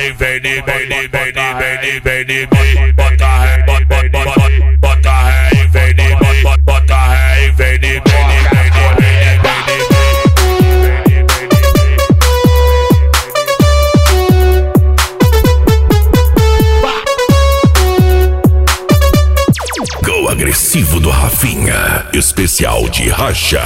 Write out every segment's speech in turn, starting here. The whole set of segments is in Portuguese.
ré, vem de mim, vem de mim, bota ré, bota ré, vem de mim, bota ré, vem de mim, vem de mim. Go agressivo do Rafinha, especial de racha.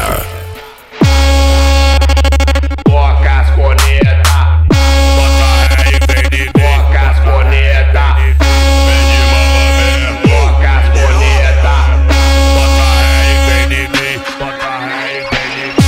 Toca as corneta, Bota ré, vem de mim, toca as corneta, vem de mim, toca as corneta. bota ré, vem de mim, bota ré, vem de mim.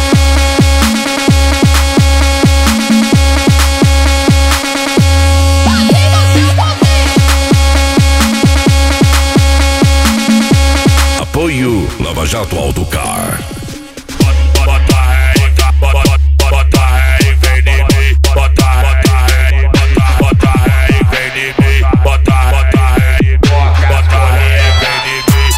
Apoio Lava Jato Autocar. Bota ré, bota ré, vem de mim, bota ré, bota ré, vem de mim, bota ré, bota ré, vem de mim.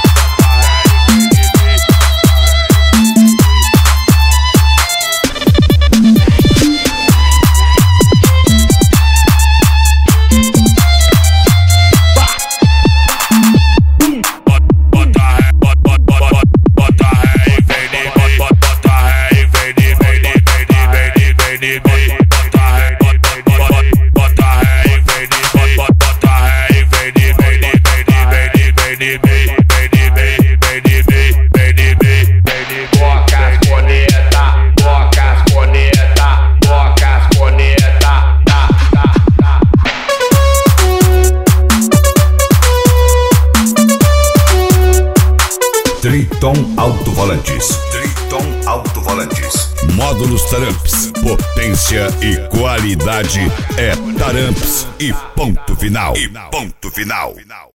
Bota ré, bota ré, vem de mim, bota ré, vem de mim, vem de mim, bota ré, bota ré, vem de mim, bota ré, vem de mim, vem de mim, vem de mim, vem de mim. Toca as corneta, toca as corneta, toca as corneta. Triton Alto-Volantes. Triton Alto-Volantes. Módulos Taramps. Potência e qualidade é Taramps e ponto final.